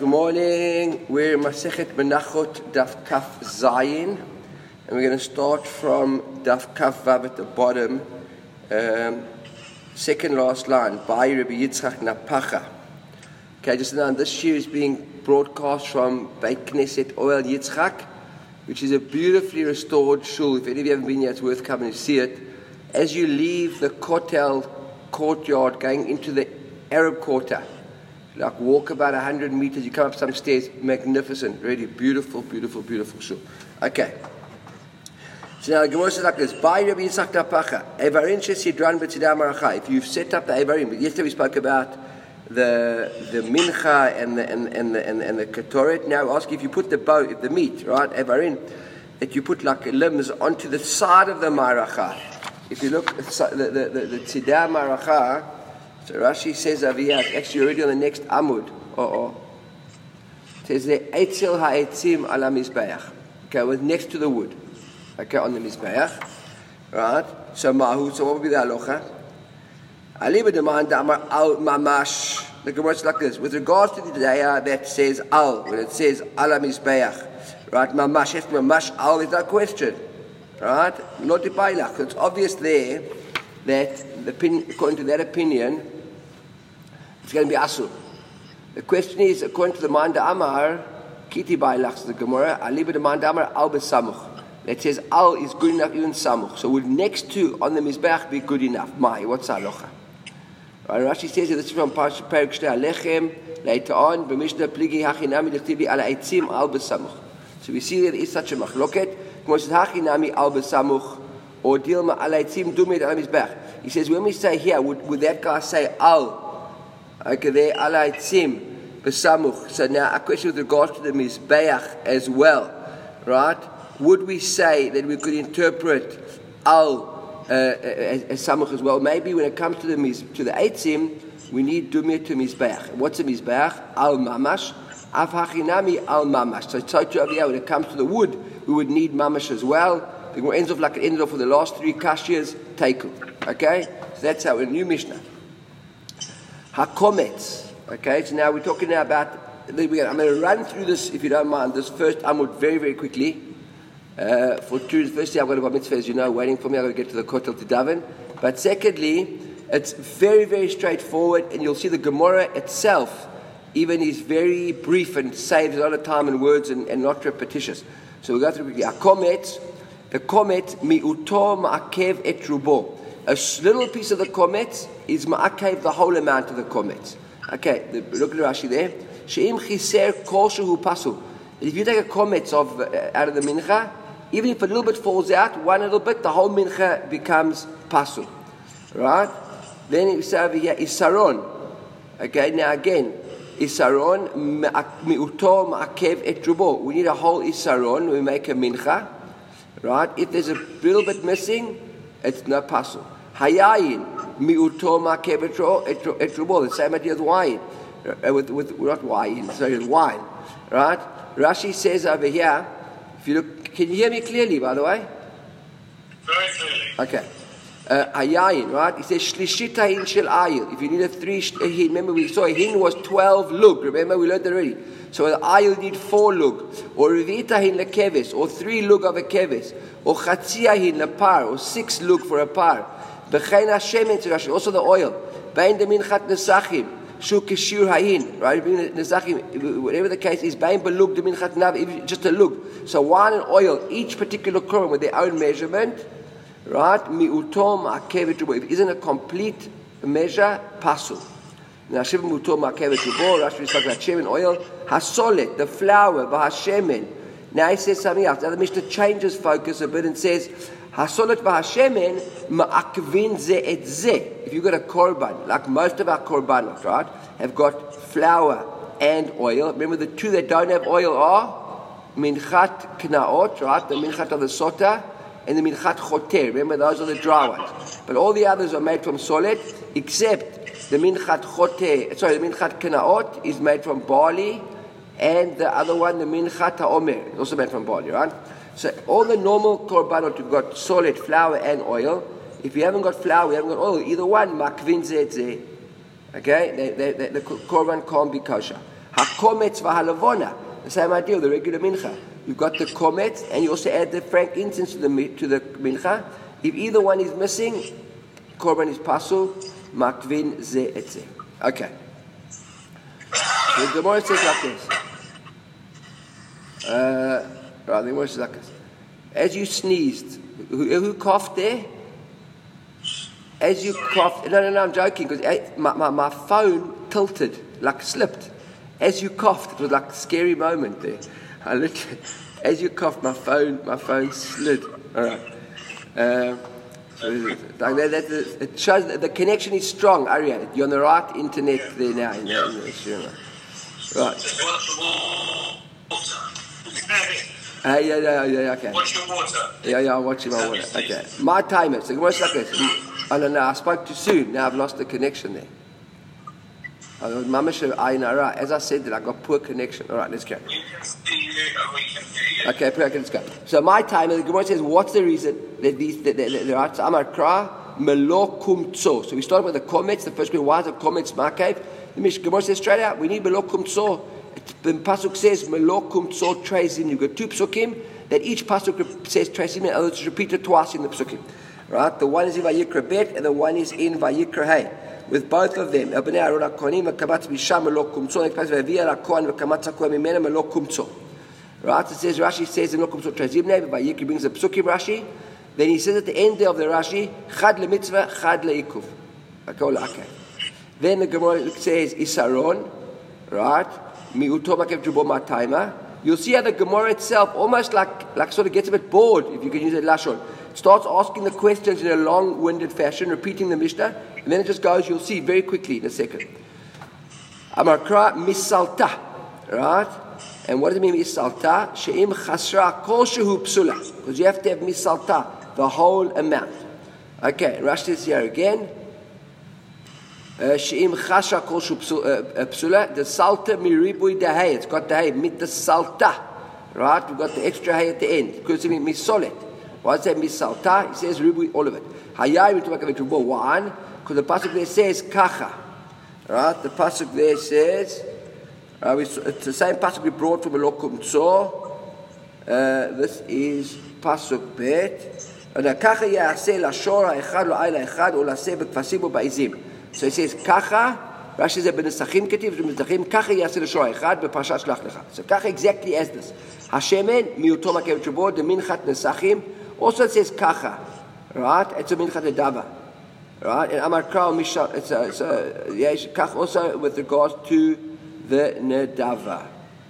Good morning. We're Masechet Menachot Daf Kaf Zayin, and we're going to start from Daf Kaf Vav at the bottom, second last line. By Rabbi Yitzchak Napacha. Okay, just now, this year is being broadcast from Beit Knesset Oel Yitzchak, which is a beautifully restored shul. If any of you haven't been here, it's worth coming to see it. As you leave the Kotel courtyard going into the Arab quarter, like walk about 100 meters, you come up some stairs, magnificent, really beautiful, beautiful, beautiful shul. Okay. So now the Gemara says like this: By Rabbi Yitzchak Napacha, Evarim shesidran b'tzidei maracha. If you've set up the Evarim, yesterday we spoke about the mincha and the ketoret. Now I ask you, if you put the meat, right, Evarim, that you put like limbs onto the side of the maracha. If you look at the tzidei maracha. So Rashi says over here, actually already on the next Amud. It says the Eitzel ha'etzim ala mizbeach. Okay, with next to the wood. Okay, on the mizbeach. Right? So mahu, so what would be the halacha? Ali b'demand amar al mamash. The Gemara is like this. With regards to the daya that says al, when it says ala mizbeach. Right? Mamash, yes, mamash al is no question. Right? Not the bailach. It's obvious there that according to that opinion, it's going to be asur. The question is, according to the Manda Amar, Kiti Bailachs, the Gemara, Aliba the Manda Amar, Al Besamuch. That says Al is good enough, even Samuch. So would next to on the Mizbeach be good enough? Mai, what's halacha? Rashi says this is from Parshat Perik Shtei Alechem, later on, B'Mishnah Pligi Hachinami L'chtibi Ala Eitzim Al Besamuch. So we see that there is such a machloket. Gemara says Hachinami Al Besamuch, or Dilma Ala Eitzim Dumed Ala Mizbeach. He says, when we say here, would that guy say al? Okay, there, ala itzim, besamuch. So now a question with regards to the mizbeach as well, right? Would we say that we could interpret al as samuch as well? Maybe when it comes to the eitzim, we need dumir to mizbeach. What's a mizbeach? Al mamash. Av hachinami al mamash. So totally over here, when it comes to the wood, we would need mamash as well. The Gemara ends off like it ended off with the last three kashyas, teiku. Okay? So that's our new Mishnah. HaKometz. Okay? So now we're talking now about, I'm going to run through this, if you don't mind, this first Amud very, very quickly. For two, firstly, I've got a bar mitzvah, as you know, waiting for me. I've got to get to the Kotel to daven. But secondly, it's very, very straightforward, and you'll see the Gemara itself even is very brief and saves a lot of time and words and not repetitious. So we'll go through quickly. HaKometz. The komet mi'uto ma'akev et rubo. A little piece of the komet is ma'akev the whole amount of the komet. Okay, look at Rashi there. She'im chiser kol shehu pasul. If you take a komet out of the mincha, even if a little bit falls out, one little bit, the whole mincha becomes pasul. Right? Then we say over here isaron. Okay, now again, isaron mi'uto ma'akev et rubo. We need a whole isaron. We make a mincha. Right? If there's a little bit missing, it's no pasul. Hayayin miuto makebetro etrubo. The same idea with wine, with not wine, sorry, with wine. Right? Rashi says over here. If you look, can you hear me clearly? By the way. Very clearly. Okay. Hayayin, right? He says shlishita hin shel ayil. If you need a three hin, remember we saw a hin was 12 lug. Remember we learned that already. So the ayil need 4 lug, or revita hin lekeves, or 3 lug of a keves, or chatzia hin lepar, or 6 lug for a par. B'chein hashemen, also the oil. Bein de minchat nesachim, shu kishur hayin, right? Nesachim, whatever the case is, bein belug de minchat nav, just a lug. So wine and oil, each particular korban with their own measurement, right? Miutom akevet rubo. If it isn't a complete measure, pasul. Now, Shiva Muto Makevet Rubo, Rashi talks about Shemen oil, Hasolet, the flour, Vahashemen. Now he says something else. Now the Mishnah changes focus a bit and says, Hasolet Vahashemen, Ma'akvin ze et ze. If you've got a korban, like most of our korbanot, right, have got flour and oil. Remember the two that don't have oil are Minchat Knaot, right, the Minchat of the Sota, and the Minchat Choter. Remember those are the dry ones. But all the others are made from solet, except the minchat knaot is made from barley, and the other one, the minchat ha'omer, is also made from barley, right? So all the normal korbanot, you've got solid flour and oil. If you haven't got flour, you haven't got oil, either one, makvin ze. Okay? The korban can't be kosher. HaKometz v'halavona. The same idea, the regular mincha. You've got the kometz, and you also add the frankincense to the mincha. If either one is missing, korban is pasul, makvin ze et ze. Okay. The Gemara says like this. Right, the Gemara says like this. As you sneezed, who coughed there? As you coughed, no, I'm joking, because my phone tilted, like slipped. As you coughed, it was like a scary moment there. I literally, as you coughed, my phone slid. All right. It shows that the connection is strong, Arya. You're on the right internet there now. In the right. Yeah, okay. Watch your water. Yeah, I'm watching my water. Okay. My timer. So what's like this? Oh, no, I spoke too soon. Now I've lost the connection there. As I said that I got poor connection. All right, let's go. We can see you and we can hear you. Okay, let's go. So my timer, the Gemara says, what's the reason that these, the right, Amar Kra, Melo Kumtso. So we start with the comments. The first question, why is the comments my cave? The Gemara says straight out, we need Melo Kumtso. The Pasuk says, Melo Kumtso Trezim. You've got two Psukim, that each Pasuk says Trezim, and others repeat it twice in the Psukim. Right? The one is in Vayikra Bet, and the one is in Vayikra Hey. With both of them, right? It says, Rashi says, Vayikra brings a Psukim Rashi. Then he says at the end of the Rashi, Chad le mitzvah, Chad le ikuv. Then the Gemara says, Isaron, right? You'll see how the Gemara itself almost like sort of gets a bit bored, if you can use it lashon. It starts asking the questions in a long-winded fashion, repeating the Mishnah, and then it just goes, you'll see very quickly in a second. Amarkra misalta, right? And what does it mean misalta? She'im chasra kol shehu psula. Because you have to have misalta, the whole amount. Okay, Rashi says here again. She'im chasra kol shehu psula. The salta miribui dahei. It's got dahei, mit the salta. Right? We've got the extra hay at the end. Because it means misolet. Why does it say misalta? He says ribui, all of it. Hayai, we talk about rubo. One, because the pasuk there says kacha. Right? The pasuk there says, it's the same pasuk we brought from Elokum Tzor. This is pasuk bet. Kacha ya'aseh lashor ha'echad lo ayla echad o la'aseh b'kfasim o ba'izim. So it says kacha. Rashi says b'nesachim ketiv. B'nesachim kacha ya'aseh lashor ha'echad b'parshat shlach lecha. So kacha exactly as this. Hashemen miutom ha'kev tshubot the minchat nesachim. Also it says kacha. Right? It's a minchat nedava. Right? And Amar Krao Mishal. It's kach also with regards to the nedava.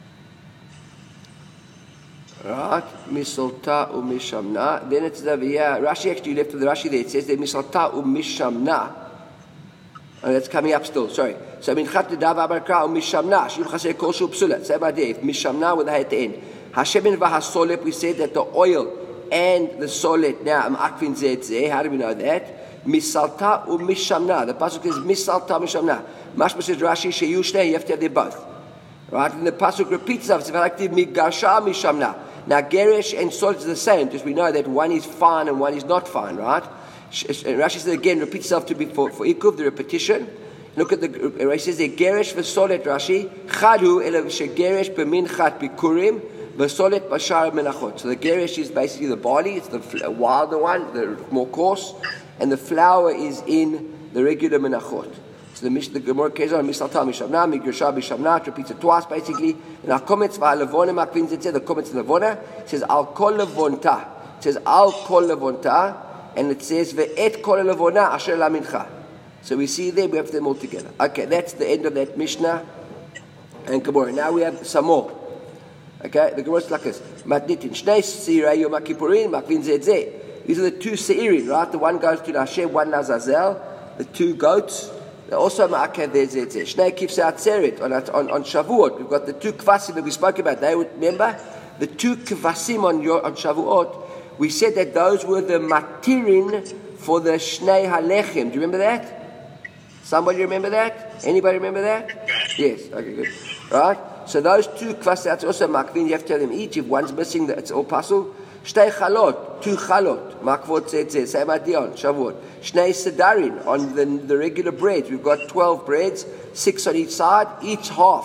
Right? Misalta u'mishamna. Then it's over here. Rashi actually left with the Rashi there. It says there misalta u'mishamna. And that's coming up still. Sorry. So minchat nedava Amar Krao u'mishamna. Shil chasei kol shu psula. Same idea. Mishamna with the hay at the end. Hashemin v'hasolep. We said that the oil and the solet. Now akvin zeh. How do we know that? Misalta u'mishamna. The pasuk says misalta u'mishamna. Mashma says Rashi sheyushne. You have to have them both. Right? And the pasuk repeats itself. It's like migasha mishamna. Now geresh and solet is the same. Just we know that one is fine and one is not fine. Right? And Rashi says again, repeats itself to be for ikuv, the repetition. Look at the Rashi says the geresh v'solet Rashi chadu elav shegeresh b'minchat bikurim v'solet b'shar menachot. So the geresh is basically the barley. It's the wilder one, the more coarse. And the flour is in the regular menachot. So the Gemara carries on, Misalta mishamna, Migrasha mishamna, it repeats it twice basically. And our comments, Va'alavona, the comments in Lavona, it says, Al kol levonta. It says, Al kol levonta, and it says, Ve'et kol levona, asher la mincha. So we see there, we have them all together. Okay, that's the end of that Mishnah and Gemara. Now we have some more. Okay, the Gemara is like this. Matnitin, Shnei Sirei Yom HaKippurim, Makvin Zeh Zeh. These are the two seirin, right? The one goes to Hashem, one Nazazel. The two goats. They're also ma'akev there. Shnei kivsei atzeret on Shavuot. We've got the two kvasim that we spoke about. They would remember the two kvasim on Shavuot. We said that those were the matirin for the shnei halechem. Do you remember that? Somebody remember that? Anybody remember that? Yes. Okay, good. Right. So those two kvasim, that's also makvin. You have to tell them each. If one's missing, it's all pasul. Shtei chalot, two chalot, makvot zetzeh, same idea on Shavuot. Shnei sedarin, on the regular breads. We've got 12 breads, 6 on each side, each half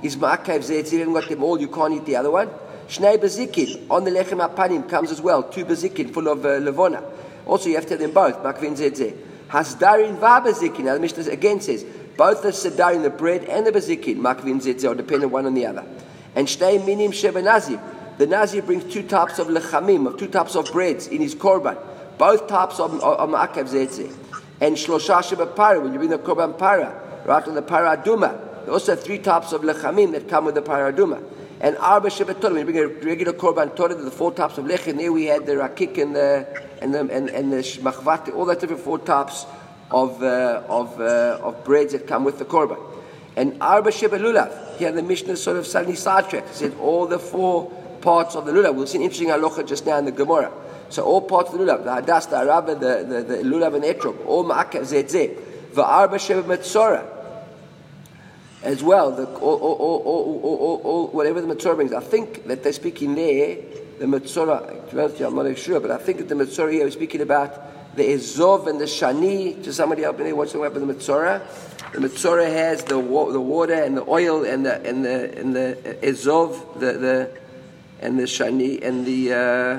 is ma'akev zetz. If you haven't got them all, you can't eat the other one. Shnei bezikin on the lechem apanim comes as well. 2 bezikin full of levona. Also, you have to have them both. Makvin zetz. Hasdarin va bezikin. Now the Mishnah again says both the sedarin, the bread, and the bezikin. Makvin zetz are dependent one on the other. And shnei minim sheba nazir. The nazir brings 2 types of lechamim, of 2 types of breads in his korban. Both types of ma'akev zetz. And shlosha sheba para, when you bring the korban para, right, on the para aduma. There also have 3 types of lechamim that come with the para aduma. And arba sheba torah, when you bring a regular korban torah, the 4 types of lechem. There we had the rakik and the machvat, all the different 4 types of breads that come with the korban. And arba sheba lulav. Here the Mishnah sort of suddenly sidetracked. It said all the 4 parts of the lulav. We'll see an interesting halacha just now in the Gemara. So all parts of the lulav, the hadas, the araba, the lulav and etrog, all ma'akev zetzeh, v'arba sheba metzora, as well. All whatever the metzora brings. I think that they're speaking there. The metzora, I'm not sure, but I think that the metzora here is speaking about the ezov and the shani. Just somebody help me there. What's the word with the metzora? The metzora has the water and the oil and the ezov, and the shani and the.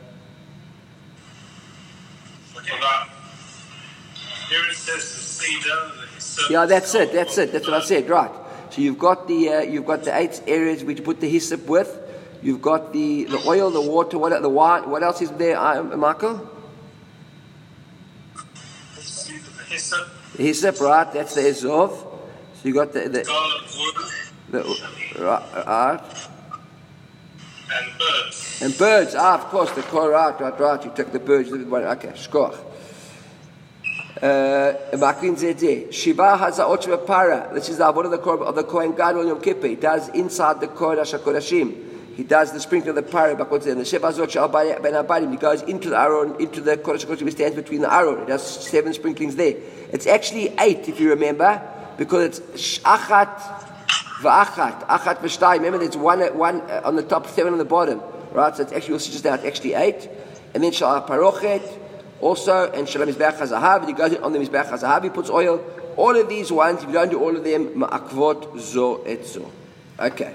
Here it says the cedar. Yeah, that's it. That's what I said. Right. So you've got the 8 areas which you put the hyssop with. You've got the oil, the water, the wine. What else is there, Michael? The hyssop. The hyssop, right? That's the ezov. So you got the right. And birds. And birds, of course, the korah, right. You took the birds. Okay, shkoch. Shiva hazaot shebapara. This is the avodah of the Kohen Gadol on Yom Kippur. He does inside the Kodesh HaKodashim. He does the sprinkling of the para. The Shiva hazot she'al ben abadim. He goes into the Aron, into the Kodesh HaKodashim. He stands between the Aron. He does 7 sprinklings there. It's actually 8 if you remember, because it's achat v'achat, achat v'shtayim. Remember, there's one on the top, 7 on the bottom, right? So it's actually, you'll see just now, it's actually 8. And then shal parochet. Also, and Shalom Mizbeach HaZahav, he goes on the Mizbeach HaZahav, he puts oil. All of these ones, if you don't do all of them, ma'akvot zo et zo. Okay.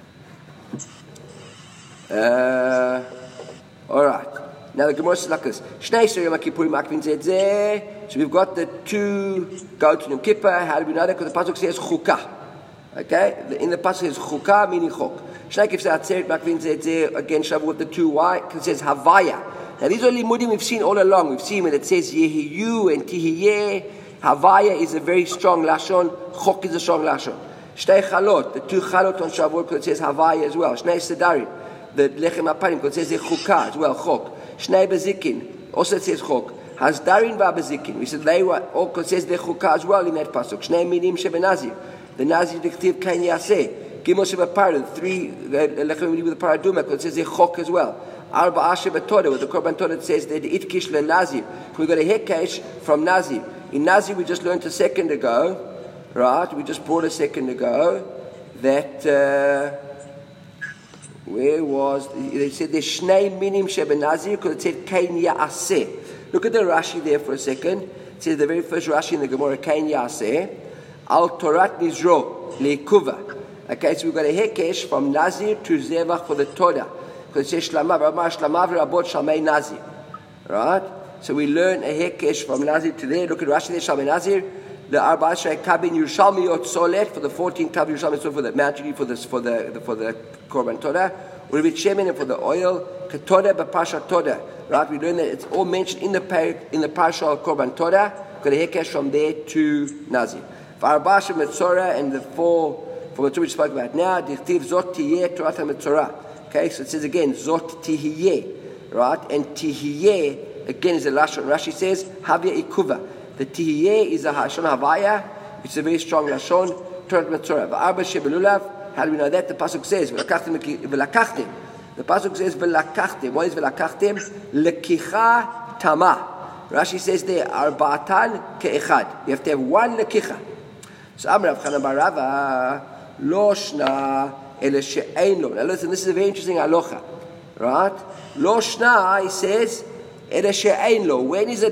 Alright. Now the Gemara says like this. Shnei Yom Kippurim Akvin Zeh. So we've got the 2 goats in Yom Kippur. How do we know that? Because the Pasuk says Chukah. Okay? In the Pasuk says Chukah, meaning Chok. Shnei Kippurim Atzeret Akvin Zeh. Again, Shavuot, the 2 Y. Because it says Havaya. Now these are limudim we've seen all along. We've seen when it says Yehiyu and Tihiyeh. Havaya is a very strong lashon. Chok is a strong lashon. Shnei Chalot, the 2 Chalot on Shavuot, because it says Havaya as well. Shnei Sedarim, the Lechem Apanim, because it says Chukah as well. Chok. Shnei Bezikin, also it says Chok. Hasdarin va Bezikin. We said they were all, because it says the Chukah as well in that pasuk. Shnei Minim Sheba Nazir. The Nazir Diktiv Kain Yaseh. Gimel Sheba Parah, 3 Lechem with the Paraduma, because it says the Chok as well. Arba Sheba Torah, with the Korban Torah it says that Itkish le Nazir. We got a Hekesh from Nazir. In Nazir we just learned a second ago, right? We just brought a second ago that where was they said the Shnei Minim Sheba Nazir, because it said Kain Ya'aseh. Look at the Rashi there for a second. It says the very first Rashi in the Gemara, Kain Ya'aseh Al Torat Nizro Le'kuva. Okay, so we've got a Hekesh from Nazir to Zevach for the Torah. Because it says Shlamav, Rabot Shamei Nazir. Right? So we learn a Hekesh from Nazir to there. Look at Rashi there, Shamei Nazir. The Arba Ashrei Kabin Yerushalmiyot Solet for the 14 Kav Yerushalmiyot for the Mount for the Korban Torah. Urivit Shemin for the oil. Ketodah B'Parsha Torah. Right? We learn that it's all mentioned in the Parsha of Korban Torah. Got a Hekesh from there to Nazir. For Arba Ashrei Metzora and the 4 from the two we spoke about now. Dichtiv Zot Tiyeh Torah HaMetzora. Okay, so it says again, Zot Tihiyeh, right? And Tihiyeh, again, is a Lashon. Rashi says, Havya Ikuva. The Tihiyeh is a Lashon Havaya, which is a very strong Lashon. Torah Metzora. V'arba shebelulav. How do we know that? The Pasuk says, V'lakachtem. The Pasuk says, V'lakachtem. What is V'lakachtem? Lekicha Tama. Rashi says there, Arba'atan ke'echad. You have to have 1 lekicha. So Amar Rav Chanan bar Rava, Lo shna. Now listen, this is a very interesting halacha, right? Lo shna, he says, when is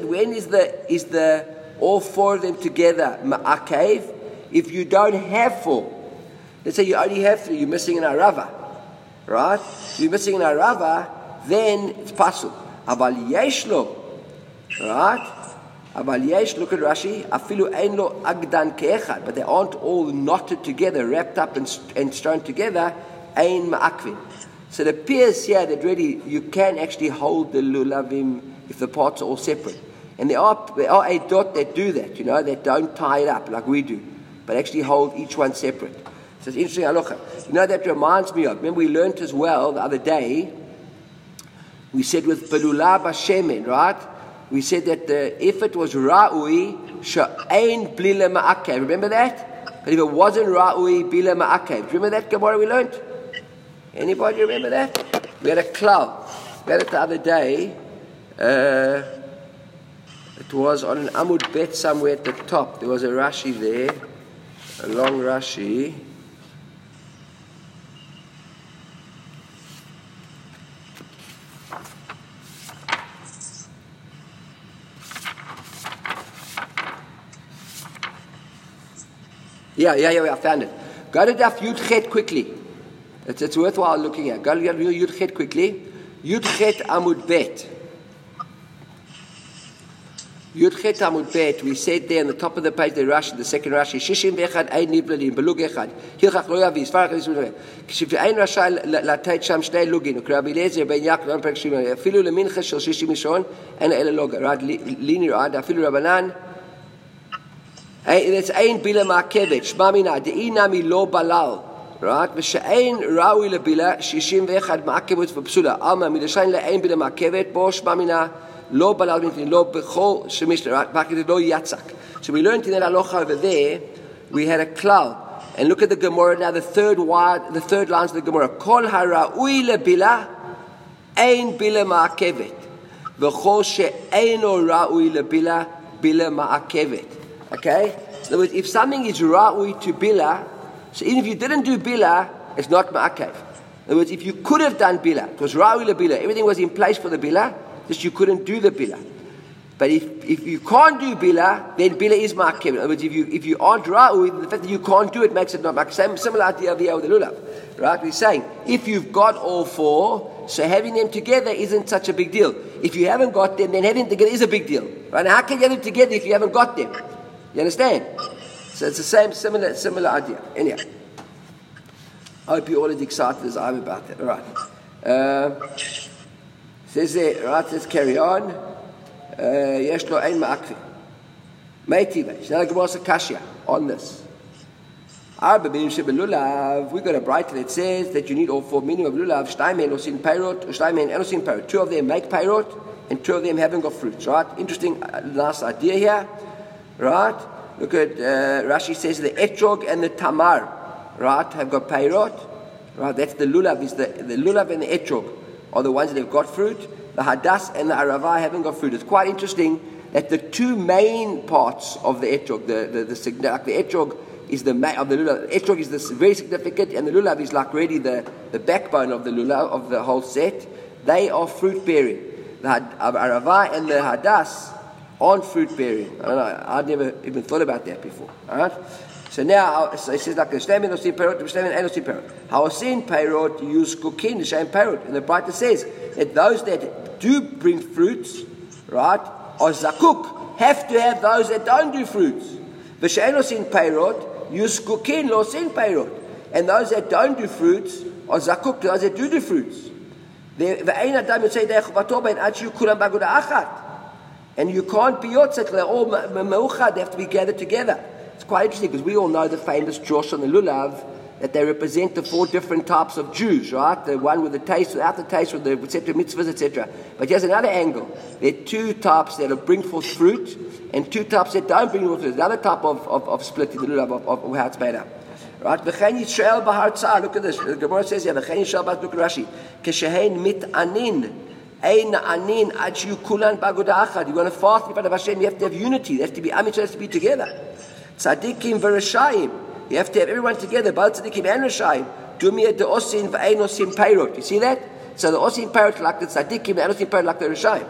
the all 4 of them together ma'akev? If you don't have 4. Let's say you only have 3, you're missing an arava. Right? If you're missing an arava, then it's pasul. Aval yesh lo. Right? Aval yesh, look at Rashi, afilu ein lo agdan ke'echad, but they aren't all knotted together, wrapped up and strung together, ein ma'akvin. So it appears here that really you can actually hold the lulavim if the parts are all separate. And there are eidot that do that, that don't tie it up like we do, but actually hold each one separate. So it's interesting halacha. That reminds me of, remember we learned as well the other day, we said with belula b'shemen, right? We said that if it was ra'ui, she'ein blila ma'akev. Remember that? But if it wasn't ra'ui, bila ma'akev. Remember that Gemara we learned? Anybody remember that? We had a klal. We had it the other day. It was on an Amud Bet somewhere at the top. There was a Rashi there, a long Rashi. Yeah, I found it. Go to Daf Yud Chet quickly. It's worthwhile looking at. Go to Yud Chet quickly. Yud Chet Amud Bet. Yud Chet Amud Bet. We said there on the top of the page, the Rashi, the second Rashi, Shishim Bechad Ein Niblalim Belug Echad Hilchach Lo Yavis Farach Yisrael. K'shiv Ein Rashai Lateit Sham Shnei Lugin. U'Rabbi Eliezer Ben Yaakov Ben Perkshim. Afilu lemincha shel Shishim Yishon and Ela Loga. Right, linear. Afilu Rabbanan. That's Ein Bila Ma'akevet. Shma Mina De'inami Lo Balal. Right? V'she'ein Raui LeBila Shishim V'echad Ma'akevet V'psula. Alma Midashain LeEin Bila Ma'akevet Bo Shma Mina Lo Balal Lo Bechol Shemishla. Right? Ma'akevet Lo Yatzak. So we learned in that halacha over there. We had a klal. And look at the Gemara now. The third lines of the Gemara. Kol haraui LeBila Ein Bila Ma'akevet. V'chol she'eino Raui LeBila Bila Ma'akevet. Okay? In other words, if something is ra'ui to bila, so even if you didn't do bila, it's not ma'akev. In other words, if you could have done bila, it was ra'ui la bila, everything was in place for the bila, just you couldn't do the bila. But if you can't do bila, then bila is ma'akev. In other words, if you aren't ra'ui, the fact that you can't do it makes it not ma'akev. Similar idea of the lulav. Right? We're saying, if you've got all 4, so having them together isn't such a big deal. If you haven't got them, then having them together is a big deal. Right? Now, how can you have them together if you haven't got them? You understand? So it's the same, similar idea. Anyhow, I hope you're all as excited as I'm about that. All right. Says there, right, let's carry on. Yesh lo ein ma'akvi. Meitiva. Now the Gemara Sakashia on this. We got a bright that says that you need all 4 meaning of lulav. Shtaimen osin peirot, shtaimen enosin peirot. 2 of them make peirot, and 2 of them haven't got fruits. Right? Interesting, nice idea here. Right? Look at Rashi says the etrog and the tamar, right, have got peirot. Right? That's the lulav. Is the lulav and the etrog are the ones that have got fruit. The hadas and the arava haven't got fruit. It's quite interesting that the 2 main parts of the etrog, the etrog is the main of the lulav. The etrog is this very significant, and the lulav is like really the backbone of the lulav of the whole set. They are fruit bearing. The arava and the hadas aren't fruit bearing. I don't know. I'd never even thought about that before. All right. So now it says like the shlemin osin peirot, the shlemin ein osin peirot. Haosin peirot use cooking the same peirot, and the Braita says that those that do bring fruits, right, are zakuk, have to have those that don't do fruits. V'she'en osin peirot use cooking lo osin peirot, and those that don't do fruits are zakuk to those that do fruits. Ve'ein adam yotzei derech chovato ben ad shiyu kulam b'aguda achat. And you can't be yotzek, they're all meuchad, they have to be gathered together. It's quite interesting because we all know the famous Josh on the lulav, that they represent the 4 different types of Jews, right? The one with the taste, without the taste, with the etc. mitzvahs, etc. But here's another angle. There are 2 types that bring forth fruit, and 2 types that don't bring forth fruit. Another type of split in the lulav of how it's made up. Right? V'chein Yisrael b'hartzah. Look at this. The Gemara says here, v'chein Yisrael b'hartzah. Look at Rashi. Keshehein mit'anin. Ein anin ad shiyu kulan b'aguda achad. You want to fast in front of Hashem, you have to have unity. They have to be amish, has to be together. Tzadikim v'rashayim. You have to have everyone together, both tzadikim and rashayim. Dumiyah de'osin v'ein osin peirot. You see that? So the osin peirot like the tzadikim, the osin peirot like the rashayim.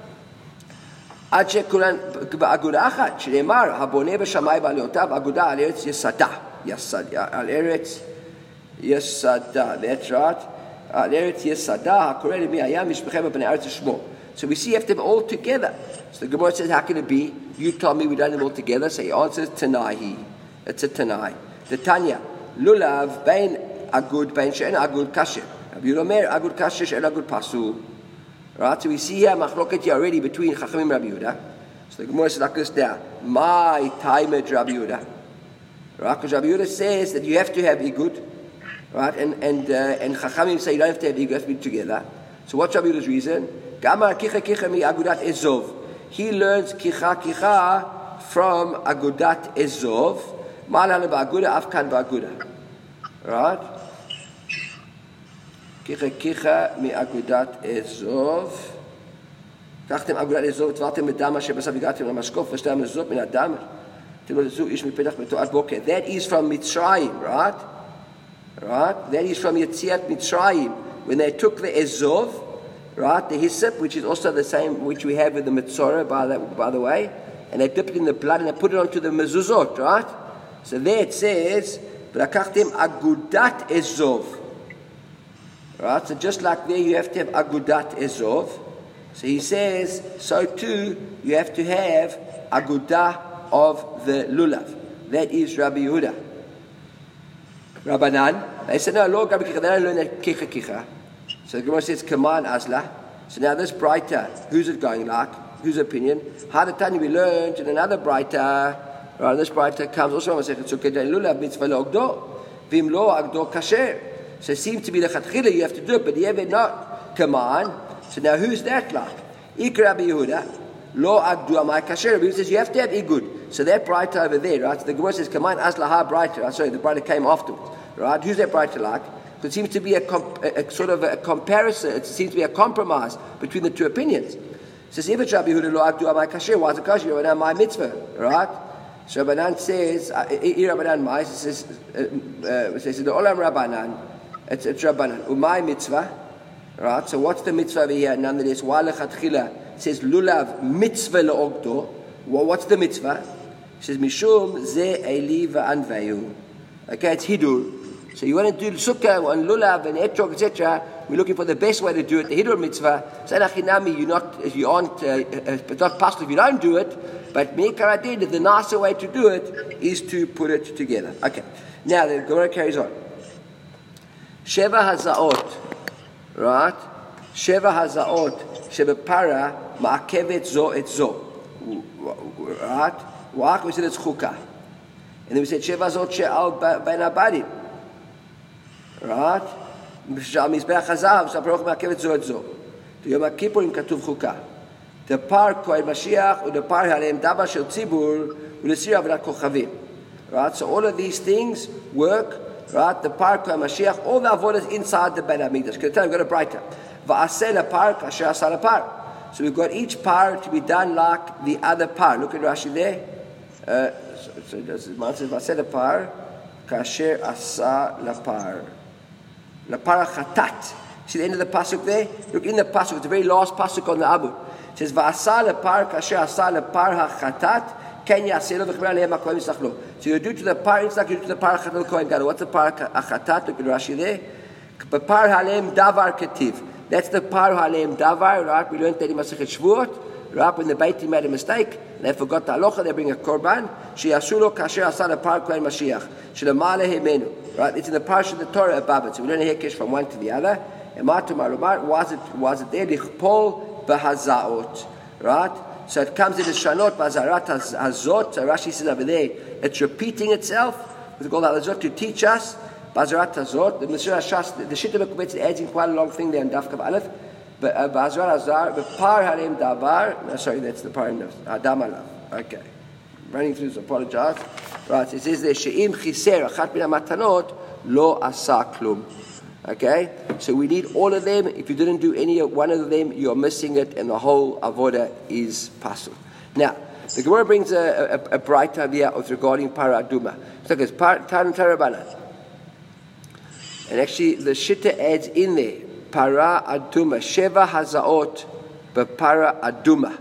Ad shekulan b'aguda achad. Shneimar haboneh b'shamai b'aleotav aguda al eretz yasada. Yasad al eretz Yesada. That's right. There it's Yesada. HaKoreh mi hayam mishpechem b'nei aretz Shmo. So we see you have them all together. So the Gemara says, how can it be? You told me we done them all together. So he answers, Tanaihi. It's a Tanai. The Tanya, Lulav, Bain Agud, Bain She'en Agud Kasher. Rabbi Yehuda Omer, Agud Kasher, She'en Agud Pasul. Right, so we see here, Machloket here already between Chachamim and Rabbi Yehuda. So the Gemara says like this there, my time at Rabbi Yehuda. Right, because Rabbi Yehuda says that you have to have Igud. Right, and Chachamim say you don't have to have Igud, you have to be together. So what's Rabbi Yehuda's reason? Gamar Kicha Kicha mi Agudat Ezov. He learns Kicha Kicha from Agudat Ezov. Malana ba'aguda, Afkan ba'aguda. Right? Kicha Kicha mi Agudat Ezov. Kachtem Agudat Ezov, tvartem medama shebasav igatem lamaskov, v'shtam ezov min adam. Tilozu ish mipetach betoat boker. That is from Mitzrayim, right? Right? That is from Yetziat Mitzrayim. When they took the Ezov, right, the hyssop, which is also the same which we have with the Metzorah, by the way, and they dip it in the blood and they put it onto the mezuzot, right? So there it says, "V'lakachtem agudat ezov." Right? So just like there, you have to have agudat ezov. So he says, so too you have to have agudah of the lulav. That is Rabbi Yehuda. Rabbanan, they said, no, Lord, Rabbi Kicha, they don't learn that kicha kicha. So the Gemara says, Kaman Azla. So now this brighter, who's it going like? Whose opinion? Hadatani we learned in another brighter. Right, this brighter comes also from Masechet Sukkot, Lulav mitzvah lo agdo, vim lo agdo kasher. So it seems to be the chatchila you have to do it, but the Eved not. Kaman. So now who's that like? Ikra Rabbi Yehuda, lo agdu amai kasher. Rabbi Yehuda says you have to have igud. So that brighter over there, right? So the Gemara says, Kaman Azla ha brighter. Right? Sorry, the brighter came afterwards. Right? Who's that brighter like? It seems to be a sort of a comparison. It seems to be a compromise between the two opinions. It says, if it's Rabbi Yehuda lo agdu amai kasher, why is it kasher? Rabbanan my mitzvah, right? So Rabbanan says, Rabbanan mai, it says the olam Rabbanan, it's Rabbanan. Umay mitzvah, right? So what's the mitzvah over here? Nonetheless, wa lechatchila says lulav mitzvah leogdo. Well, what's the mitzvah? It says mishum ze eli va'anveyu. Okay, it's hidur. So you want to do sukkah on lulav and etrog, etc. We're looking for the best way to do it. The hidur mitzvah. Say lachinami, it's not possible if you don't do it. But meikar adin, the nicer way to do it is to put it together. Okay. Now the Gemara carries on. Sheva hazaot, right? Sheva hazaot shebepara ma'akevet zo et zo, right? Why? We said it's chukah, and then we said sheva hazaot she'al ben abadim. Right? Mizbeach hazav shaproch ma'akevet zo et zo. To Yom Kippurim katuv chukah. The par kohen Mashiach or the par halem dabar shel tzibur u'lesir avodat kochavim. Right? So all of these things work. Right? The par kohen Mashiach, all the avodas inside the Beit Hamikdash. We've got a brighter. Va'aseh par kasher aseh par. So we've got each par to be done like the other par. Look at Rashi there. So does it says va'aseh par kasher aseh par. La par chatat. See the end of the pasuk there? Look in the pasuk. It's the very last pasuk on the Abud. It says va'aseh lepar kasher aseh lepar hachatat ken yaseh lo v'chmer alehem hakohen yisachlo. So you do to the par it's like you do to the par hachatat kohen gadol. What's the par hachatat? Look at Rashi there. Par halem davar ketiv. That's the par halem davar. Right? We learned that in Masechet Shvuot. Right? When the Beit made a mistake, they forgot the halacha. They bring a korban. Sheyasu lo kasher aseh lepar kohen Mashiach. Shelemale hemenu. Right? It's in the parsha of the Torah above it. So we learn a hekesh from one to the other. And was it there? Lichpol b'hazaot, right? So it comes in the shanot b'hazarat hazot. So Rashi says over there, it's repeating itself. We call that hazot to teach us b'hazarat hazot. The Mesilas Shas, the Shita Mekubetz adds in quite a long thing there in Daf Kav Aleph. But b'hazarat hazar, b'par halem davar. No, sorry, that's the par halem davar. Okay, running through this. Apologize. Right, it says there she'im chiser achat min hamatanot lo asa klum. Okay, so we need all of them. If you didn't do any one of them, you're missing it, and the whole avoda is pasul. Now, the Gemara brings a bright idea regarding para aduma. So it's tan tarabana, and actually the Shitta adds in there para aduma sheva hazaot b'para aduma.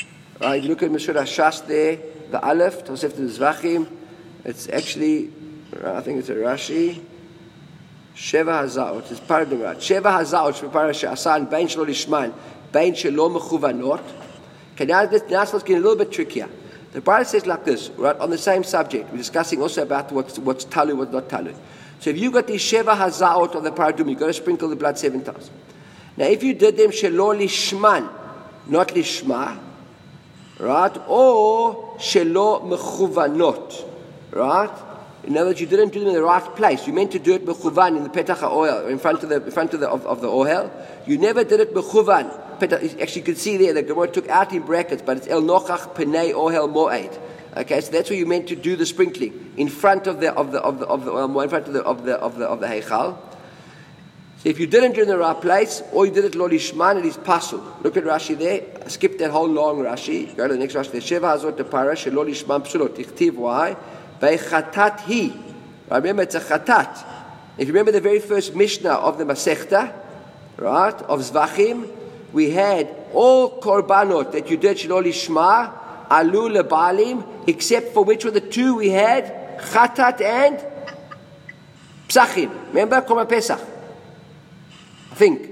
Right, look at Mesilas Shas there, the Aleph Tosefta Zvachim. It's actually I think it's a Rashi. Sheva Hazaot. It's Paradum. Sheva Hazaot. Shepara She'asan Bein Shelo Lishman Bein Shelo Mechuvanot. Okay, now it's getting a little bit trickier. The Bible says like this, right, on the same subject. We're discussing also about what's talu, what's not talu. So if you've got the Sheva Hazaot of the Paradum, you've got to sprinkle the blood 7 times. Now if you did them Shelo Lishman, not Lishma, right, or Shelo Mechuvanot, right? In other words, you didn't do them in the right place. You meant to do it mechuvan in the petach ha'ohel, in front of the ohel. You never did it mechuvan. Actually, you can see there the Gemara took out in brackets, but it's el nochach penei ohel moed. Okay, so that's where you meant to do the sprinkling in front of the ohel, in front of the heichal. So if you didn't do it in the right place, or you did it lo lishman, it is pasul. Look at Rashi there. Skip that whole long Rashi. Go to the next Rashi. The sheva hazot the para shelo lishman psulot. Tichtiv why? Chatat hi. Remember, it's a chatat. If you remember the very first Mishnah of the Masechta, right, of Zvachim, we had all korbanot that you did shelo lishma, alu lebalim, except for which were the two we had? Chatat and Psachim. Remember, Korban Pesach. I think.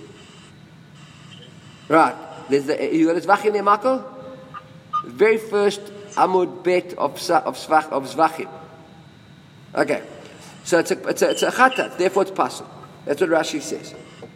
Right. You got a Zvachim there, Michael? The very first Amud Bet of Zvachim. Okay, so it's a chatat, therefore it's pasul. That's what Rashi says.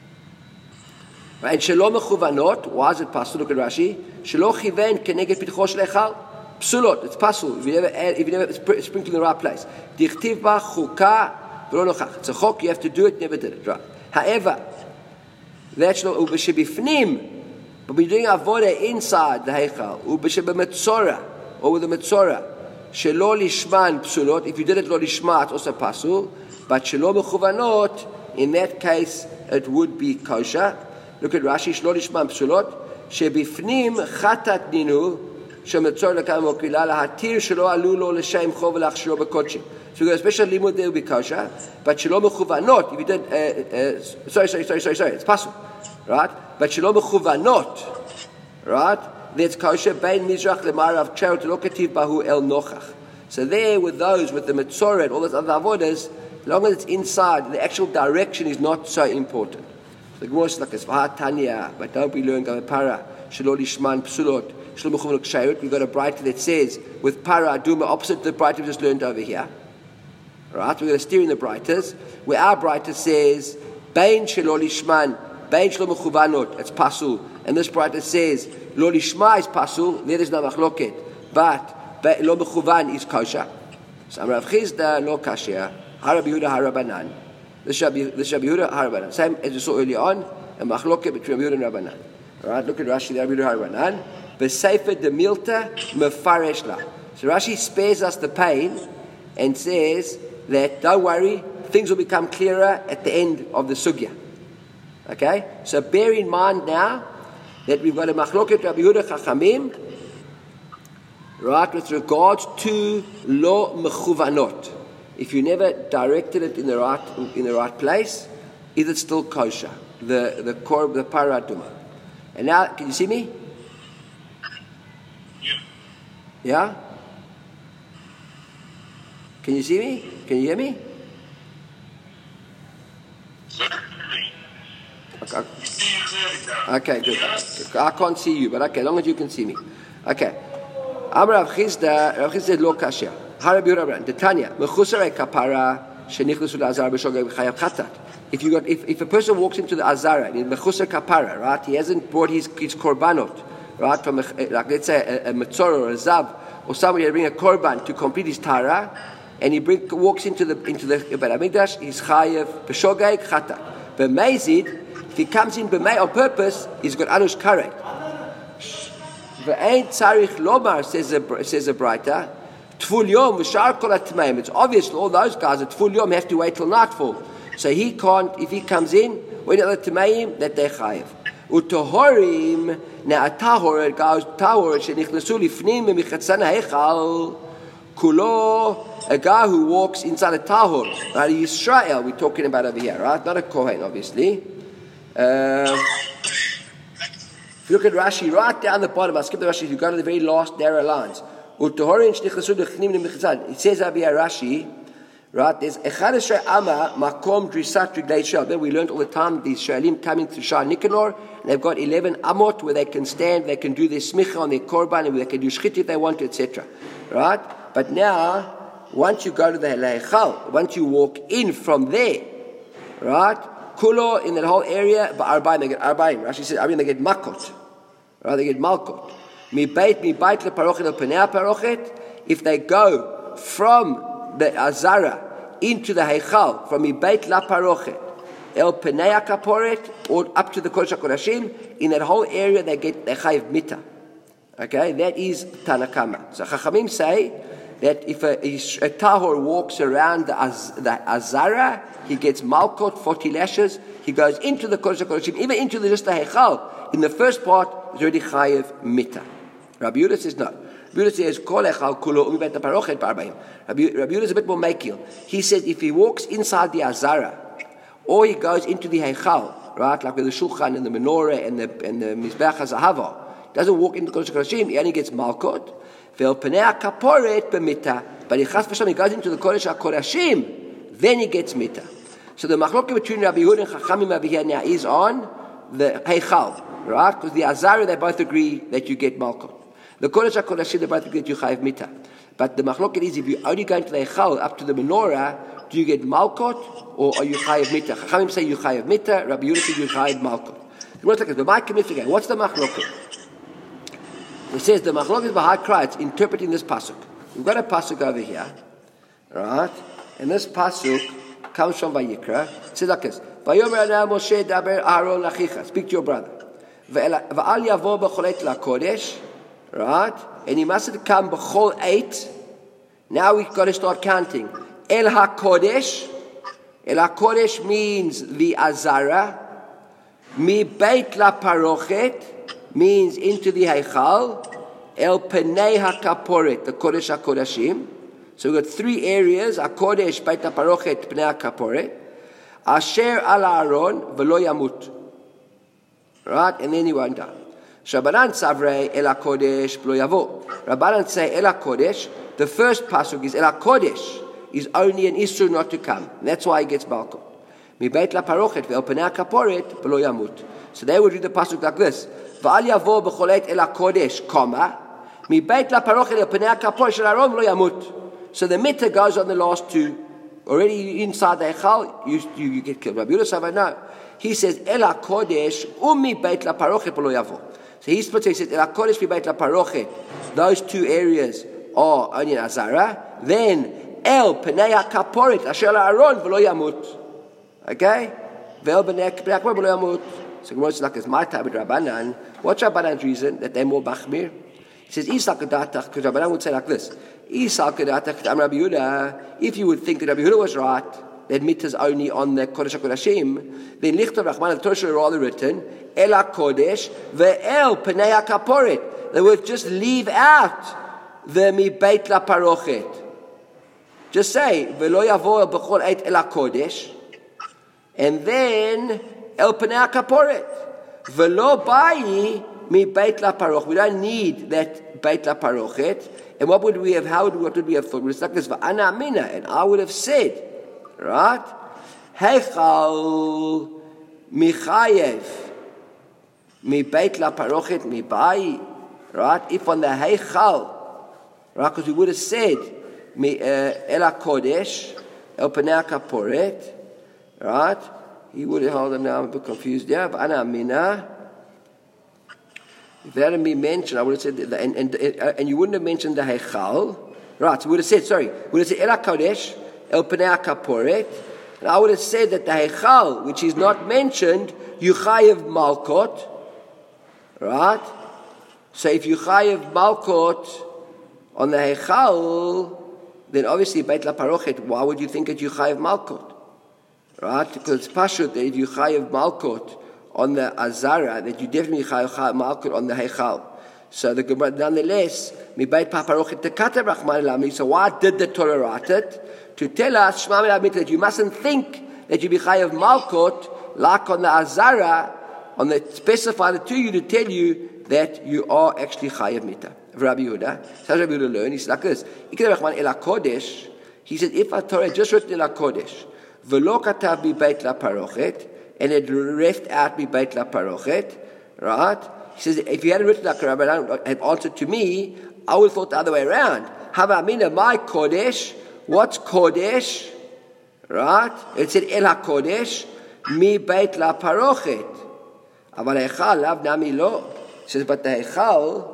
Right? And shelo mechuvanot, why is it pasul? Look at Rashi. Shelo chiven keneged pitcho shel echal, psulot. It's pasul if you never sprinkle in the right place. Dichtiv ba chuka v'lo nochach. It's a chok, you have to do it. Never did it. Right. However, that's not ubeshebifnim. But we're doing avodah inside the heichal. Ubeshebemitzorah. Or with the Metzorah, Shelo Lishman Psulot. If you did it Lo Lishma, it's also Pasul. But Shelo Mechuvanot, in that case, it would be kosher. Look at Rashi, Shelo Lishman Psulot. Shebifnim Chatat Ninu, Shemetzorah Lekam Okila Lahatir Shelo Alu Lo L'Shem Chov Lach Shelo Bekochim. So you got a special limud there will be kosher. But Shelo Mechuvanot, if you did, sorry, it's Pasul, right? But Shelo Mechuvanot, right? That's kosher. Bein mizrach lemarav cherot lokativ bahu el nochach. So there, with those, with the metzorah and all those other avodas, as long as it's inside, the actual direction is not so important. The Gemara is like this: Tanya, but don't be learning about para shelo lishman psulot shelo mechuvon kshayot. We've got a brighter that says with para duma opposite the brighter we just learned over here. Right? We're going to steer in the brighters. Where our brighter says bein shelo lishman, bein shelo mechuvanot, it's pasul, and this brighter says Lo lishma is pasul, there is no machloket, but lo mechuvan is kosher. So Rav Chizda lo kasher, Rabbi Yehuda harabanan. This Rabbi Yehuda harabanan. Same as we saw earlier on, a machloket between Rabbi Yehuda and Rabbanan. All right, look at Rashi, the Rabbi Yehuda harabanan. B'sefer de milta mefaresh la. So Rashi spares us the pain and says that don't worry, things will become clearer at the end of the sugya. Okay, so bear in mind now that we've got a machloket Rabbi Yehuda Chachamim, right, with regards to lo mechuvanot. If you never directed it in the right place, is it still kosher? The paraduma. And now, can you see me? Yeah. Can you see me? Can you hear me? Okay, good. I can't see you, but okay, as long as you can see me. Okay. Amar Rav Chizda lo kasher. Harabi Rabban. Detanya. Mechusarei kapara shenichlusu la'azara b'shogeg b'chayav chatat. If a person walks into the azara in mechusar kapara, right, he hasn't brought his korbanot, right, from like let's say a metzorah or a zav or somebody to bring a korban to complete his tara, and he walks into the Beit Hamikdash, he's chayav b'shogeg chatat. B'meizid. If he comes in b'mei on purpose, he's got anush karet. V'ein tzarich lomar, says a Braita, tful yom v'shar kol atmeim. It's obvious all those guys at tful yom have to wait till nightfall. So he can't, if he comes in, wait at the tmeim, that they chayiv. U'tohorim, now a tahor, it goes tahor, shenichnasu lifnim michatzan ha'echal, kulo, a guy who walks inside a tahor, right, Yisrael, we're talking about over here, right, not a kohen, obviously. If you look at Rashi, right down the bottom, I'll skip the Rashi, you go to the very last narrow lines. It says over here, Rashi, Right? There's Echad Asher Ama Makom Drisat Riglei Shal. Then we learned all the time these Shalim coming to Shah Nicanor. They've got 11 amot where they can stand, they can do their smicha on their korban, and they can do shchit if they want to, etc. Right? But now, once you go to the Heichal, once you walk in from there, right? Kulo in that whole area, but Arba'im, they get Arba'im. Rashi says, they get Makot. Right? They get Malkot. Mi bait le parochet al penei parochet. If they go from the Azara into the Heichal, from mi bait la parochet el penei kaporet, or up to the Kodesh HaKodashim, in that whole area they chayiv mita. Okay, that is Tanakama. So Chachamim say that if a tahor walks around the Azara, he gets malkot, 40 lashes. He goes into the Kodesh HaKodashim, even into the Heichal. In the first part, he's already chayiv mita. Rabbi Yehuda says no. Rabbi Yehuda says kol echal kulo umibet parochet b'arba'im. Rabbi Yehuda is a bit more makil. He says if he walks inside the Azara, or he goes into the Heichal, right, like with the Shulchan and the Menorah and the Mizbeach HaZahava, doesn't walk into the Kodesh HaKodashim, he only gets malkot. Ve'el penei kaporet b'mita. But he goes into the Kodesh HaKodashim, then he gets mita. So the machloket between Rabbi Yehuda and Chachamim over here now is on the Heichal, right? Because the Azara, they both agree that you get malkot. The Kodesh HaKodashim, they both agree that you chayiv mita. But the machloket is if you only go into the Heichal up to the Menorah, do you get malkot or are you chayiv mita? Chachamim say you chayiv mita. Rabbi Yehuda says you chayiv malkot. What's the machloket? It says the machloket b'had krai, interpreting this pasuk. We've got a pasuk over here, right? And this pasuk comes from Vayikra. It says like this: Vayomer Adonai Moshe daber Aaron lachicha. Speak to your brother. Va'al yavo b'cholet lakodesh, right? And he mustn't come b'chol 8. Now we've got to start counting. El HaKodesh. El HaKodesh means the Azara. Mi Beit La Parochet means into the Heichal. El Penei HaKaporet, the Kodesh HaKodashim. So we've got 3 areas. HaKodesh, Beit La Parochet, Penei HaKaporet. Asher Al Aaron, V'lo Yamut. Right? And then he went down. Rabbanan Savrei El HaKodesh, V'lo Yavo. Rabbanan say El HaKodesh. The first pasuk is El HaKodesh. Is only an issue not to come. And that's why he gets malkot. Mi beit la parochet ve'el penei kaporet v'lo yamut. So they would read the pasuk like this: Va'al yavo b'cholet el hakodesh, comma mi beit la parochet el penei kaporet shel Aaron v'lo yamut. So the mita goes on the last 2. Already inside the Heichal, you get killed. Rabbi Yehuda says no. He says el hakodesh umi beit la parochet v'lo yavo. So he splits. He says el hakodesh mi beit la parochet. Those 2 areas are only in Azara. Then El Penei HaKaporet Asher Aaron V'lo Yamut. Okay? Ve'el Penei HaKaporet V'lo Yamut. So Gemara says like it's my type of Rabbanan. What's Rabbanan's reason that they're more Bachmir? He says Isal Kedatach, because Rabbanan would say like this: Isal Kedatach Am Rabbi Yehuda. If you would think that Rabbi Yehuda was right, that mitzvah is only on the Kodesh HaKodashim, then Lichtov Rachman the Torah should have rather written El HaKodesh Ve'el Penei HaKaporet. They would just leave out the Mi Beit La Parochet. Just say, V'lo yavo b'chol 8 el HaKodesh, and then El Penei HaKaporet. V'lo bayi mi Beit La Parochet. We don't need that Beit La Parochet. And what would we have, what would we have thought? It's like this, V'ana Amina, and I would have said, right? Heichal Michayev mi Beit La Parochet mi bayi, right? If on the Heichal, right? Because we would have said, El HaKodesh, El Penei HaKaporet, right? He would have, hold on now, I'm a bit confused there. But Ana Amina, if that hadn't been mentioned, I would have said, and you wouldn't have mentioned the Heichal, right? So we would have said, El HaKodesh, El Penei HaKaporet, and I would have said that the Heichal, which is not mentioned, you chayev malkot, right? So if you chayev malkot on the Heichal, then obviously Beit La Parochet, why would you think that you chayev malkot? Right? Because it's pashut that if you chayev malkot on the Azara, that you definitely chayev malkot on the Heichal. So the Gemara, nonetheless, mi Beit La Parochet tekata Rachman Lamni. So why did the Torah write it? To tell us, Shema Milamit, that you mustn't think that you be chayev malkot like on the Azara, on the specified to you to tell you that you are actually chayev mita. Rabbi Yehuda, so Rabbi Yehuda learned, he said like this: El HaKodesh He said, if a Torah just written in a Kodesh, v'lo katav mi beit la parochet, and it left out mi beit la parochet, right? He says, if you hadn't written like Rabbanan had answered to me, I would have thought the other way around. Havamina, my Kodesh, what's Kodesh? Right? It said, El HaKodesh, mi beit la parochet. Aval Heichal, lav nami lo. He says, but the Heichal,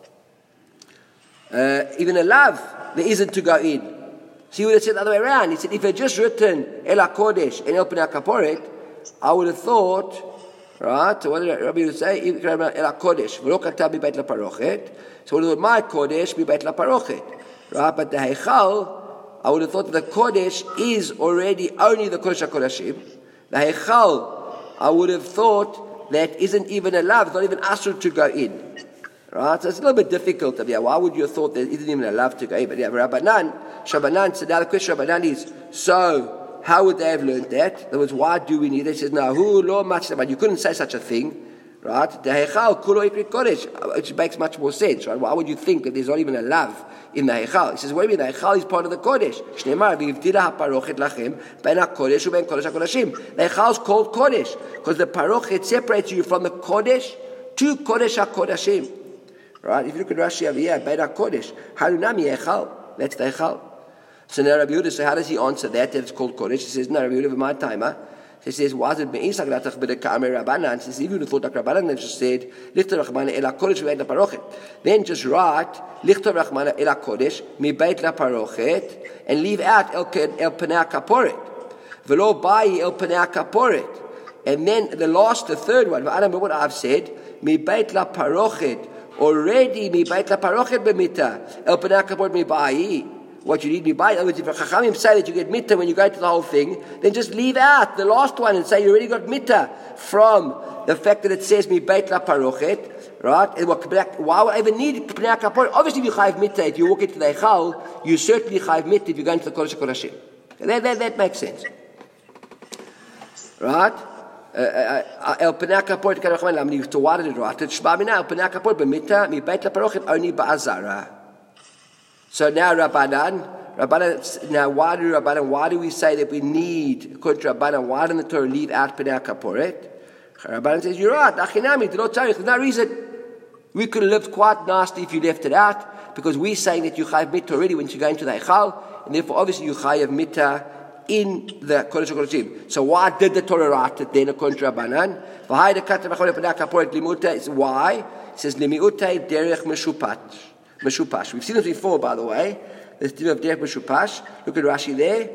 even a lav, there isn't to go in. So he would have said the other way around. He said, if he had just written El HaKodesh and El Pnei HaKaporet, I would have thought, right? So what did Rabbi Yehuda say? El HaKodesh, v'lo katav mi beit la parochet. So what would my Kodesh mi beit la parochet? Right? But the Heichal, I would have thought that the Kodesh is already only the Kodesh HaKodashim. The Heichal, I would have thought that isn't even allowed, it's not even asur to go in. Right? So it's a little bit difficult. Why would you have thought that it isn't even allowed to go in? But yeah, Shabanan, so now the question of Rabbanan is, so how would they have learned that? In other words, why do we need it? He says, no, who lo much, but you couldn't say such a thing. Right? The Heichal, kulo ikri Kodesh, which makes much more sense. Right? Why would you think that there's not even a lav in the Heichal? He says, what do you mean? The Heichal is part of the Kodesh. Shneimar, v'ivdila ha'parochet lachem, ben ha'Kodesh u'ben Kodesh HaKodashim. The Heichal is called Kodesh, because the parochet separates you from the Kodesh to Kodesh HaKodashim. Right? If you look at Rashi over here, ben ha'Kodesh, harunami Heichal, that's the Heichal. So now Rabbi Yehuda, so how does he answer that it's called Kodesh? He says, no, Rabbi Yehuda, my timer. He says, why is it be'is ha'gratach b'deka'amei Rabbanan? He says, even if you thought like Rabbanan just said, lichter rachmana el ha'kodesh v'beit la'parochet. Then just write, lichter rachmana el ha'kodesh mi'beit la'parochet, and leave out el pnei ha'kaporet. V'lo ba'i el pnei ha'kaporet. And then the third one, I don't know what I've said, mi'beit la'parochet, already mi'beit la'parochet b'mita, el pnei ha'kaporet mi'ba'i. What you need me by. In other words, if Chachamim say that you get mitta when you go into the whole thing, then just leave out the last one and say you already got mitta from the fact that it says mi beit la parochet, right? Why would I even need pnei ha'kaporet? Obviously, if you chayiv mitta, if you walk into the Eichal, you certainly chayiv mitta if you go into the Kodesh HaKodashim. That makes sense, right? El pnei ha'kaporet kan Chachamim lamni. So why did it write it? Shma mina el pnei ha'kaporet b'mitta mi beit la parochet only ba'azara. So now Rabbanan, now why do we say that we need, according to Rabbanan, why didn't the Torah leave out Pnei HaKaporet? Rabbanan says, you're right, Achinami, there's no reason. We could have lived quite nicely if you left it out, because we're saying that you chayav mitzvah already when you go into the Eichal, and therefore obviously you chayav mitzvah in the Kodesh HaKodashim. So why did the Torah write it then according to Rabbanan? Why? It says, Limi'utei derech meshupat. Meshupash. We've seen this before, by the way. This theme of Derech Meshupash. Look at Rashi there.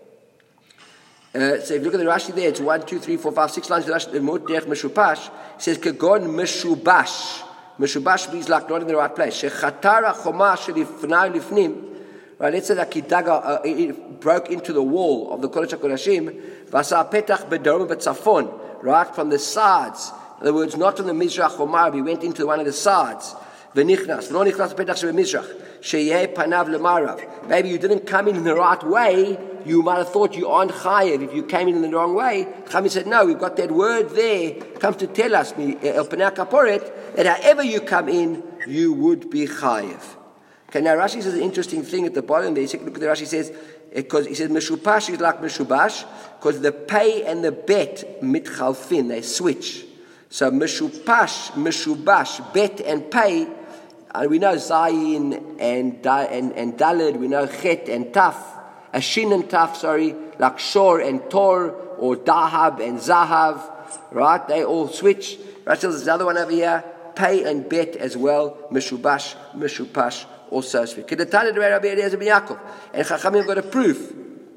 So if you look at the Rashi there, it's 1, 2, 3, 4, 5, 6 lines of Rashi. Derech Meshupash. It says, Kagon Meshubash. Meshubash means like not in the right place. Shechatara choma shelifnai lifnim. Right, let's say that Kidaga it broke into the wall of the Kodesh HaKodashim. Vasa petach bedorim betzafon. Right, from the sides. In other words, not from the Mizrach Chomar, we went into one of the sides. V'nichnas, lo nichnas petach shebemizrach, sheyeh panav lemarav. Maybe you didn't come in the right way. You might have thought you aren't chayev if you came in the wrong way. Chami said, no, we've got that word there. Comes to tell us, el pnei ha'kaporet, that however you come in, you would be chayev. Okay, now Rashi says an interesting thing at the bottom there. Look at the Rashi says, because he says meshupash is like meshubash, because the pay and the bet mitchalfin, they switch. So meshupash, meshubash, bet and pay. We know Zayin and Daled, we know Chet and Taf, Shin and Taf, like Shor and Tor, or Dahab and Zahav, right? They all switch. Right, so there's another one over here, pay and bet as well, Meshubash, Meshupash, also switch. Kedatana de Rabbi Eliezer ben Yaakov. And Chachamim got a proof.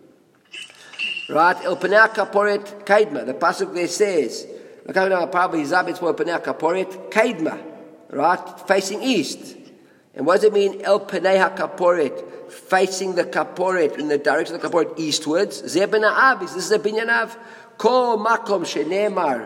Right? El Pnei HaKaporet Kaidma. The pasuk there says, probably Zabit's word Pnei HaKaporet Kaidma. Right, facing east. And what does it mean? El Pnei HaKaporet, facing the Kaporet, in the direction of the Kaporet eastwards. Zeh ben ha'av, this is a binyan av. Kol makom shenemar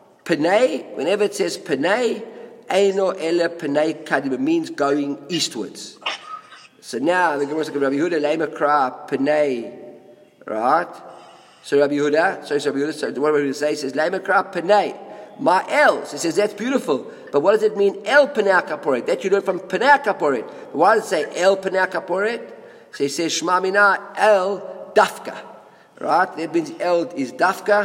Pnei, whenever it says Pnei, eino ele Pnei kadim, it means going eastwards. So now the Gemara says, Rabbi Yehuda leimakra Pnei, right? So Rabbi Yehuda, so what Rabbi Yehuda says, leimakra Pnei. Ma'el, so he says that's beautiful, but what does it mean? El Pnei HaKaporet. That you learn from Pnei HaKaporet. Why does it say El Pnei HaKaporet? So he says, Shema Mina El Dafka. Right? That means El is Dafka.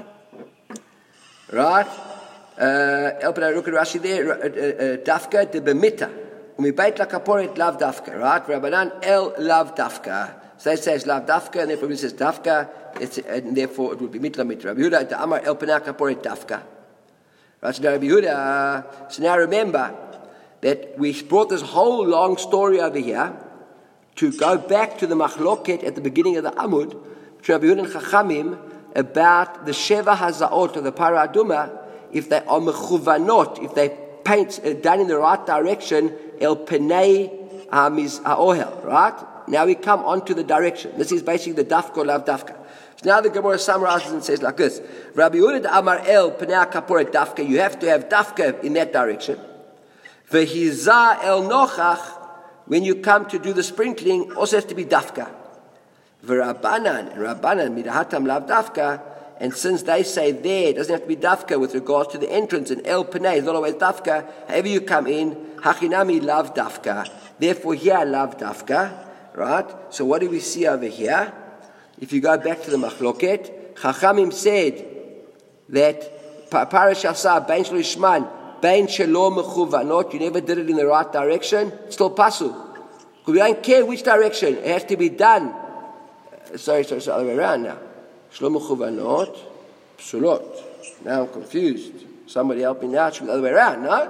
Right? El Pnei, look at Rashi there. Dafka de Bemita. Umibait la kaporet lav Dafka. Right? Rabbanan El lav Dafka. So they say it's lav Dafka, and therefore it says Dafka, and therefore it would be Mitla Mitra. Rabbi Yehuda, the Amar El Pnei kaporet Dafka. Right? So now Rabbi Yehuda, so now remember that we brought this whole long story over here to go back to the machloket at the beginning of the Amud, to Rabbi Yehuda and Chachamim, about the Sheva Hazaot of the Parah Aduma, if they are mechuvanot, if they paint done in the right direction, el penei ha'ohel, right? Now we come on to the direction. This is basically the dafka lav dafka. So now the Gemara summarizes and says like this: Rabbi Yehuda Amar el penei kaporet dafka. You have to have dafka in that direction. V'hizah el nochach. When you come to do the sprinkling, also has to be dafka. V'Rabbanan midahatam lav dafka. And since they say there, it doesn't have to be dafka with regards to the entrance, and el penei is not always dafka. However you come in, hachinami lav dafka. Therefore here lav dafka, right? So what do we see over here? If you go back to the machloket, Chachamim said that parash asa bein shelo ishman bein shelo mechuvanot. You never did it in the right direction. It's still pasul. We don't care which direction. It has to be done. Sorry, other way around now. Shelo mechuvanot, psulot. Now I'm confused. Somebody help me now. It should be the other way around, no?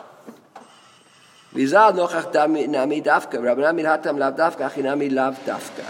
V'zad nochach nami dafka. Rabbanan milhatam lav dafka, achinami lav dafka.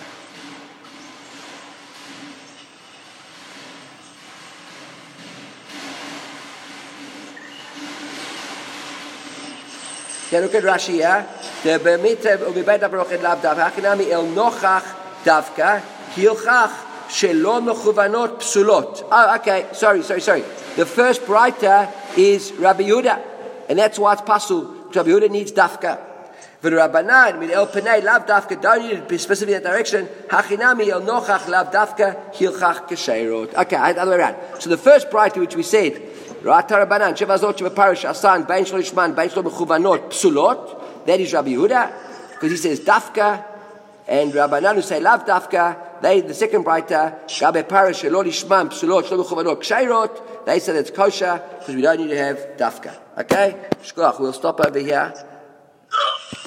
Okay, look at Rashi here. The b'mitev u'b'beit ha'parochet lav dafka, achinami el nochach dafka, hilchach. Shelom mechuvanot psulot. Oh, okay. Sorry. The first writer is Rabbi Yehuda, and that's why it's pasul. Rabbi Yehuda needs dafka. V'Rabbanan min el penei lav dafka. Don't need to be specific in that direction. Hachinami el nochach lav dafka hilchach kesheirot. Okay, the other way around. So the first writer, which we said, Rat Rabbanan shevazot shevaparish asan bein shelo ishman bein shelo mechuvanot psulot. That is Rabbi Yehuda, because he says dafka, and Rabbanan who say lav dafka. They, the second writer, Gabe Parish, Elol Ishman, Psulot, Shlomo Chuvanot, Kshairot, they said it's kosher because we don't need to have dafka. Okay? Shkoach, we'll stop over here.